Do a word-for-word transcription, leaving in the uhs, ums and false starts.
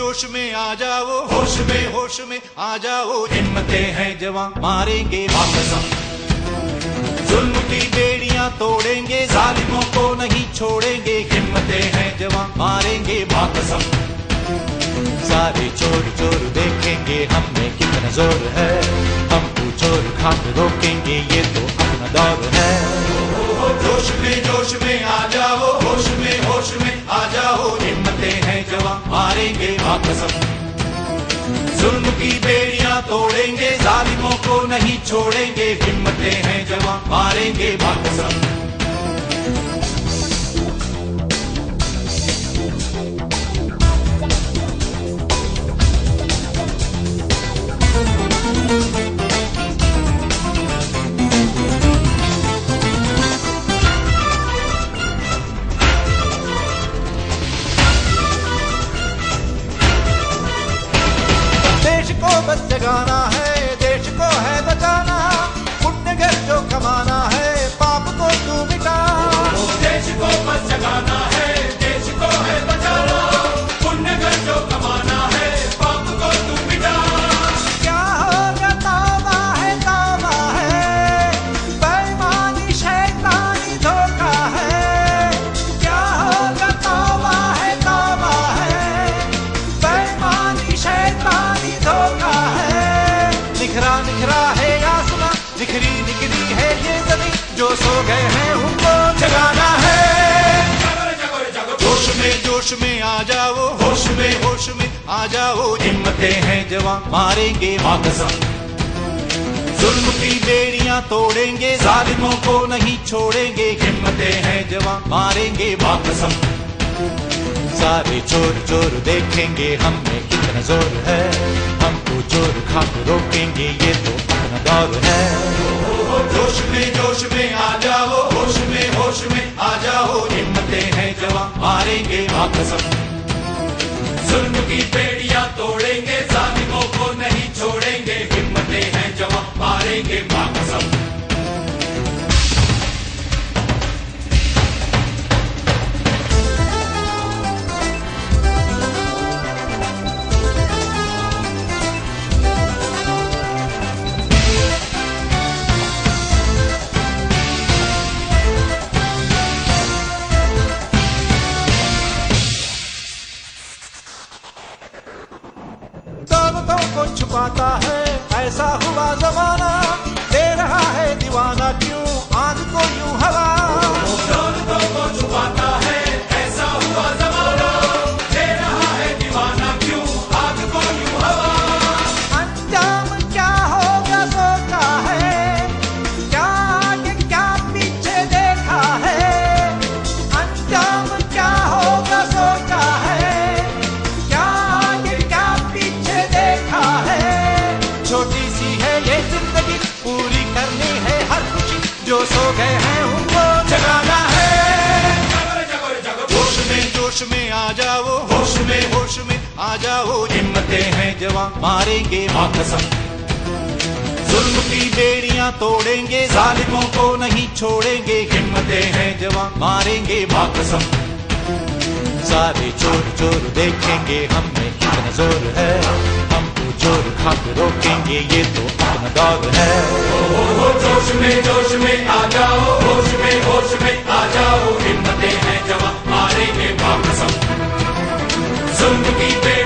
जोश में आ जाओ, होश में होश में आ जाओ, हिम्मतें हैं जवां मारेंगे बाकसम। जुल्म की बेड़ियां तोड़ेंगे, जालिमों को नहीं छोड़ेंगे, हिम्मतें हैं जवां मारेंगे बाकसम। सारे चोर चोर देखेंगे हम में कितना जोर है, हमको चोर खाकर रोकेंगे ये तो अपना दौर है। जोश में जोश में आ जाओ, होश में होश में आ जाओ, हिम्मतें हैं जवां मारेंगे बाकसम। जुल्म की बेड़ियां तोड़ेंगे, जालिमों को नहीं छोड़ेंगे, हिम्मतें हैं जवां मारेंगे बाकसम। देश को बस जगाना है, देश को है बचाना, पुण्य घर जो कमाना है, पाप को तू मिटा। देश को बस जगाना है, देश को है बचाना, पुण्य घर जो कमाना है, पाप को तू मिटा। क्या होगा तौबा है, तौबा है, बेईमानी शैतानी धोखा है। क्या होगा तौबा है, तौबा है, बेईमानी शैतानी धोखा है। निखरा निखरा है आसमां, निखरी निखरी है ये जमीन, जो सो गए हैं उनको जगाना है। जोश में जोश में आ जाओ, होश में होश में आ जाओ, हिम्मतें हैं जवां मारेंगे बाकसम। जुल्म की बेड़ियां तोड़ेंगे, जालिमों को नहीं छोड़ेंगे, हिम्मतें हैं जवां मारेंगे बाकसम। सारे चोर चोर देखेंगे हम में कितना जोर है, हमको चोर खाकर रोकेंगे ये तो अपना दौर है। जोश में जोश में आ जाओ, होश में होश में आ जाओ, हिम्मतें हैं जवां मारेंगे बाकसम। जुल्म की बेड़ियां तोड़ेंगे, जालिमों को नहीं छोड़ेंगे, हिम्मतें हैं जवां मारेंगे बाकसम। दौलतों को छुपाता है ऐसा हुआ जमाना, दे रहा है दीवाना क्यों आंख को यूं हवा। दौलतों को छुपाता है ऐसा हुआ जमाना, दे रहा है दीवाना क्यों आग को यूं हवा। अंजाम क्या होगा सोचा है, क्या आगे क्या पीछे देखा है। अंजाम क्या होगा सोचा है, क्या आगे क्या पीछे देखा है। छोटी सी है ये जिंदगी, पूरी करनी है हर खुशी, जो सो गए हैं उनको जगाना है। जोश में जोश में आ जाओ, होश में होश में आ जाओ, हिम्मतें हैं जवां मारेंगे बाकसम। जुल्म की बेड़ियां तोड़ेंगे, जालिमों को नहीं छोड़ेंगे, हिम्मतें हैं जवां मारेंगे बाकसम। सारे चोर चोर देखेंगे हम में कितना जोर है, हमको चोर खाकर रोकेंगे ये तो अपना दौर है। जोश में जोश में आ जाओ, होश में होश में आ जाओ, हिम्मतें हैं जवां मारेंगे बाकसम। जुल्म की